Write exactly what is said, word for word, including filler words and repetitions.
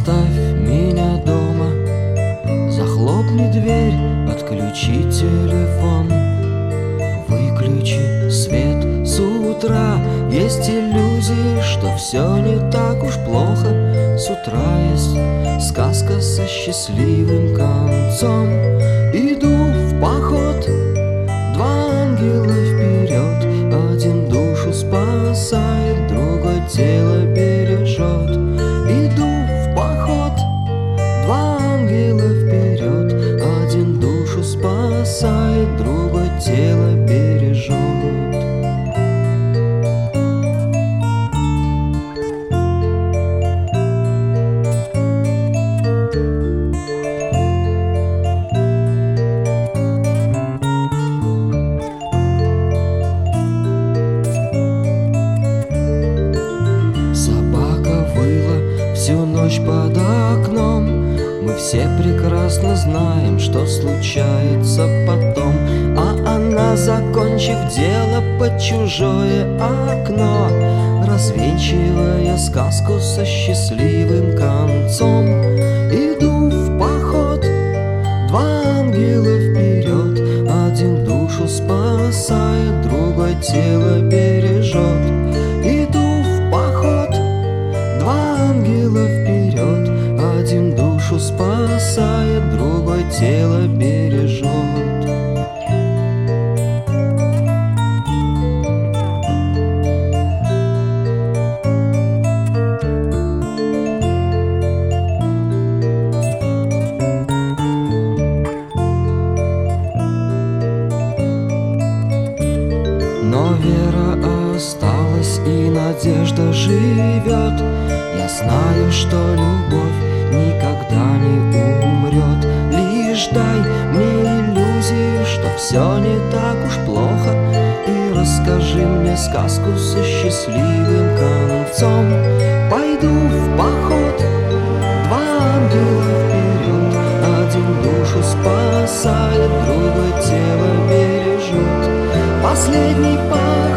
Оставь меня дома, захлопни дверь, отключи телефон, выключи свет с утра. Есть иллюзии, что все не так уж плохо. С утра есть сказка со счастливым концом. Иду в поход, два ангела вперед. Один душу спасает, другой тело бережет. Иду в поход, два ангела вперед. Один душу спасает, другой тело бережет. Всю ночь под окном. Мы все прекрасно знаем, что случается потом. А она, закончив дело, под чужое окно, развенчивая сказку со счастливым концом. Иду в поход, два ангела вперед. Один душу спасает, другой тело бережет. Иду в поход, два ангела вперед. Один душу спасает, другой тело бережет. Но вера осталась и надежда живет. Я знаю, что любовь никогда не умрет. Лишь дай мне иллюзию, что все не так уж плохо, и расскажи мне сказку со счастливым концом. Пойду в поход, два ангела вперед. Один душу спасает, другой тело бережет. Последний путь